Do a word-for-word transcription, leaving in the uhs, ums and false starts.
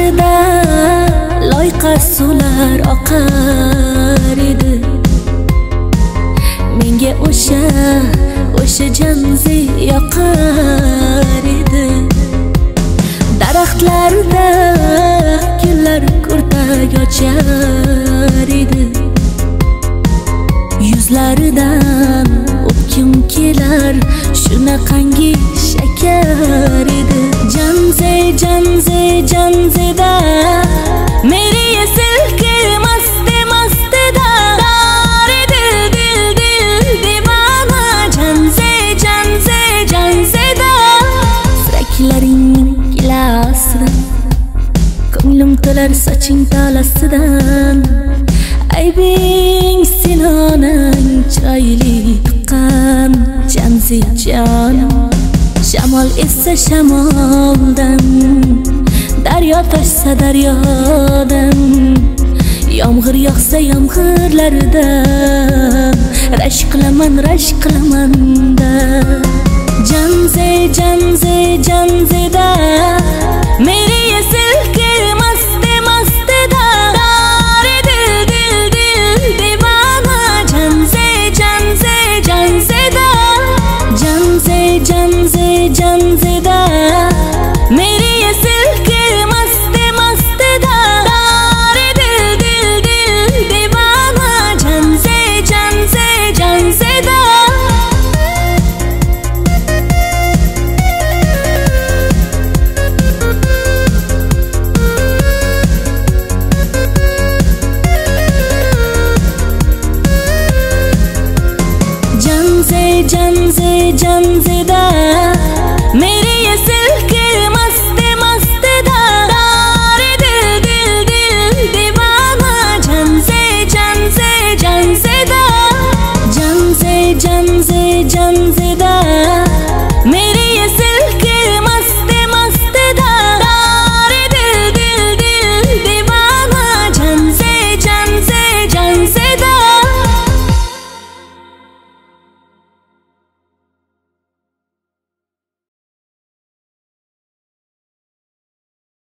Yuzlarida loyqa suvlar oqar edi. Menga o'sha o'sha janzi yoqar edi. Daraxtlarda gullar kurtak ochar edi. Yuzlaridan o'pkim kelar, shunaqangi shakar edi. Janze janze janzeda meri silke maste masteda dare dil dil dil divana. Janze janze janzeda siraklaring gilasidan ko'nglim to'lar soching talasidan. Aybing sinonang chiroyli tuqqan janzi jonim. Shamol essa shamoldan, daryo toshsa daryodan, yomg'ir yog'sa yomg'irlaridan rashk qilaman rashk qilaman-da. Janze janze janzeda meri silke maste masteda dare dil dil dil divana. Janze janze janzeda janze janze janzeda meri silke maste masteda dare dil dil dil divana. Janze janze janzeda janze janzeda meri silke maste masteda dare dil dil dil divana. Janze janze janzeda janze janze janze